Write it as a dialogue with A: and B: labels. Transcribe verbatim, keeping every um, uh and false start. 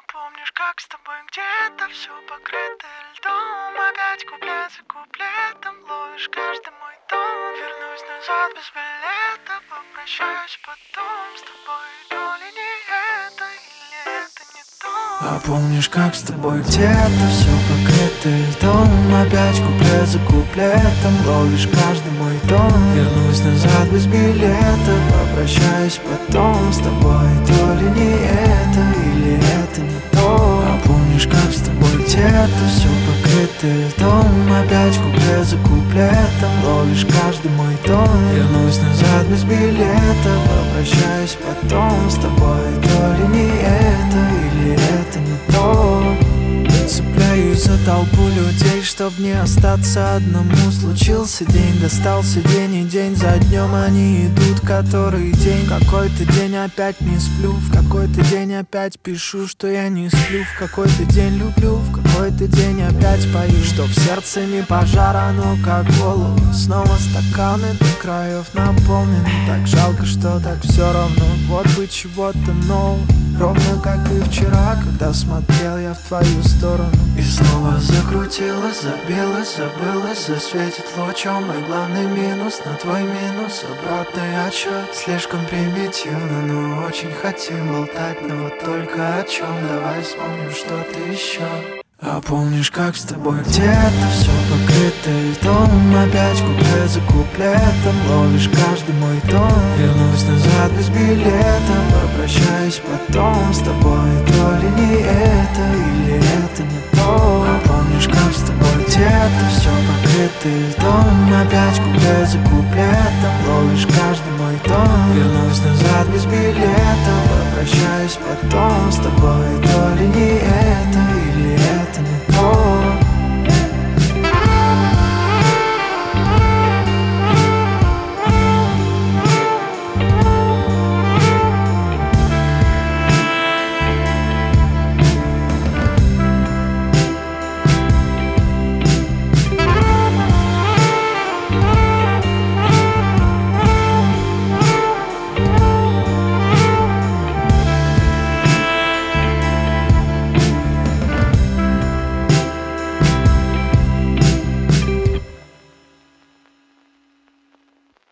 A: помнишь, как с тобой где-то все покрыто льдом? Опять куплет за куплетом ловишь каждый мой тон. Вернусь назад без билета, попрощаюсь потом с тобой. То ли не это, или это не то.
B: А помнишь, как с тобой где-то все покрыто льдом? Опять куплет за куплетом ловишь каждый мой тон. Вернусь назад без билета, попрощаюсь потом с тобой. То ли не это, или это не то. А помнишь, как с тобой где-то все покрыто льдом? Опять куплет за куплетом ловишь каждый мой тон. Вернусь назад без билета, попрощаюсь потом с тобой. То ли не это, или это не то. Цепляюсь за толпу людей, чтоб не остаться одному. Случился день, достался день, и день за днем они идут. Который день, в какой-то день опять не сплю. В какой-то день опять пишу, что я не сплю. В какой-то день люблю, в какой-то день опять пою. Что в сердце не пожар, оно как голову. Снова стаканы до краев наполнены. Так жалко, что так все равно. Вот бы чего-то нового. Ровно как и вчера, когда смотрел я в твою сторону. И снова закрутилась, забилась, забылась. Засветит лучом мой главный минус на твой минус. Обратный отсчет слишком примитивно, но очень хотим болтать. Но вот только о чем, давай вспомним что-то еще. А помнишь, как с тобой где-то все покрыто льдом? Опять куплет за куплетом ловишь каждый мой тон. Вернусь назад без билета, попрощаюсь потом с тобой.